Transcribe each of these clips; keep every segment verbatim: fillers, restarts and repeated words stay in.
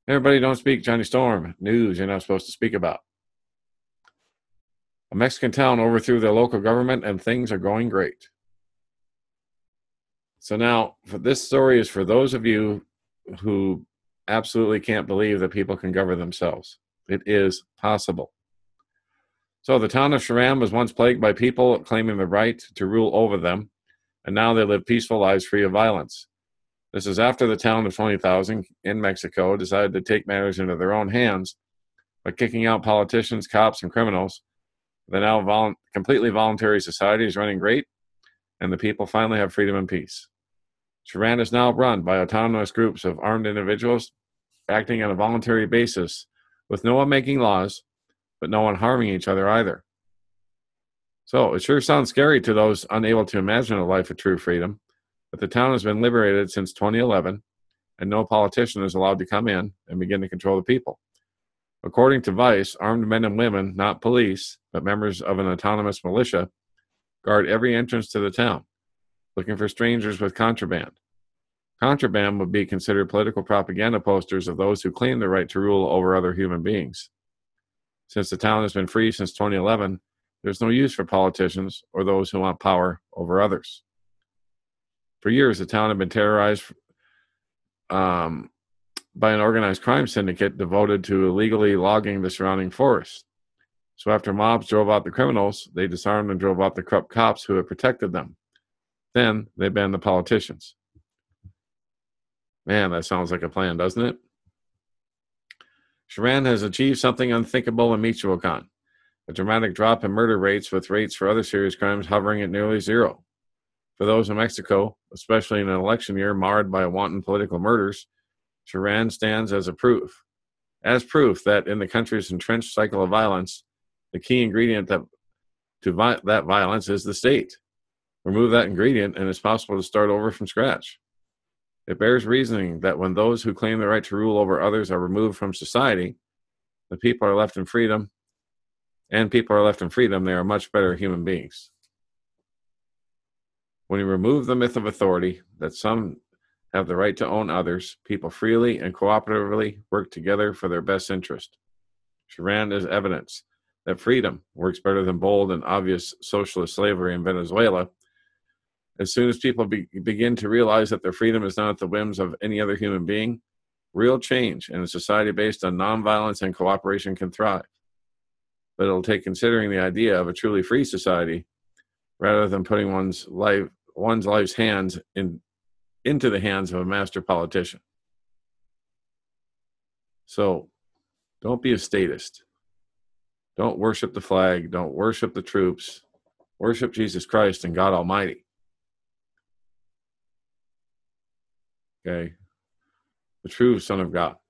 Everybody don't speak Johnny Storm. News you're not supposed to speak about. A Mexican town overthrew their local government and things are going great. So now, for this story is for those of you who absolutely can't believe that people can govern themselves. It is possible. So the town of Cherán was once plagued by people claiming the right to rule over them, and now they live peaceful lives free of violence. This is after the town of twenty thousand in Mexico decided to take matters into their own hands by kicking out politicians, cops, and criminals. The now vol- completely voluntary society is running great, and the people finally have freedom and peace. Cherán is now run by autonomous groups of armed individuals acting on a voluntary basis with no one making laws, but no one harming each other either. So it sure sounds scary to those unable to imagine a life of true freedom, but the town has been liberated since twenty eleven, and no politician is allowed to come in and begin to control the people. According to Vice, armed men and women, not police, but members of an autonomous militia, guard every entrance to the town, looking for strangers with contraband. Contraband would be considered political propaganda posters of those who claim the right to rule over other human beings. Since the town has been free since twenty eleven, there's no use for politicians or those who want power over others. For years, the town had been terrorized um, by an organized crime syndicate devoted to illegally logging the surrounding forest. So after mobs drove out the criminals, they disarmed and drove out the corrupt cops who had protected them. Then they banned the politicians. Man, that sounds like a plan, doesn't it? Cherán has achieved something unthinkable in Michoacan, a dramatic drop in murder rates, with rates for other serious crimes hovering at nearly zero. For those in Mexico, especially in an election year marred by wanton political murders, Cherán stands as a proof, as proof that in the country's entrenched cycle of violence, the key ingredient that, to vi- that violence is the state. Remove that ingredient, and it's possible to start over from scratch. It bears reasoning that when those who claim the right to rule over others are removed from society, the people are left in freedom, and people are left in freedom, they are much better human beings. When you remove the myth of authority, that some have the right to own others, people freely and cooperatively work together for their best interest. Cherán is evidence that freedom works better than bold and obvious socialist slavery in Venezuela. As soon as people be, begin to realize that their freedom is not at the whims of any other human being, real change in a society based on nonviolence and cooperation can thrive. But it'll take considering the idea of a truly free society rather than putting one's life, one's life's hands in, into the hands of a master politician. So don't be a statist. Don't worship the flag. Don't worship the troops. Worship Jesus Christ and God Almighty. Okay? The true Son of God.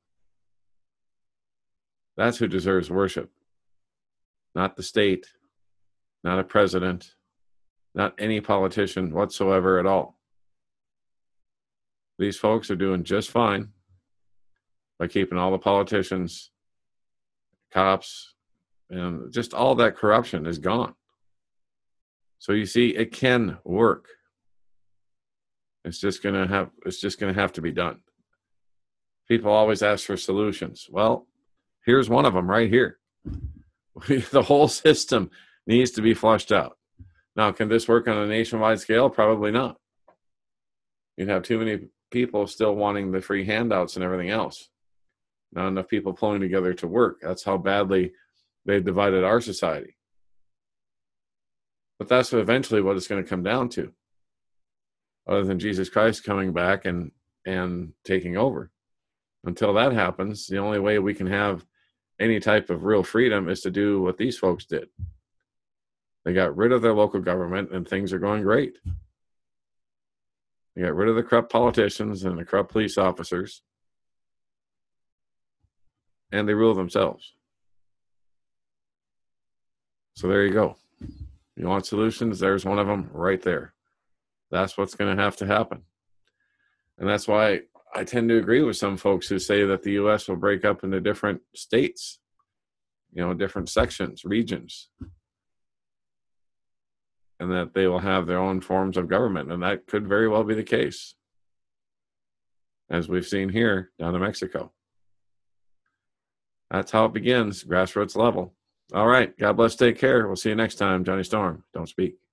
That's who deserves worship. Not the state, not a president, not any politician whatsoever at all. These folks are doing just fine by keeping all the politicians, cops, and just all that corruption is gone. So you see, it can work. It's just gonna have it's just gonna have to be done. People always ask for solutions. Well, here's one of them right here. The whole system needs to be flushed out. Now, can this work on a nationwide scale? Probably not. You'd have too many people still wanting the free handouts and everything else. Not enough people pulling together to work. That's how badly they've divided our society. But that's eventually what it's going to come down to, other than Jesus Christ coming back and, and taking over. Until that happens, the only way we can have any type of real freedom is to do what these folks did. They got rid of their local government and things are going great. They got rid of the corrupt politicians and the corrupt police officers, and they rule themselves. So there you go. You want solutions? There's one of them right there. That's what's going to have to happen. And that's why I tend to agree with some folks who say that the U S will break up into different states, you know, different sections, regions, and that they will have their own forms of government. And that could very well be the case, as we've seen here down in Mexico. That's how it begins, grassroots level. All right. God bless. Take care. We'll see you next time. Johnny Storm. Don't speak.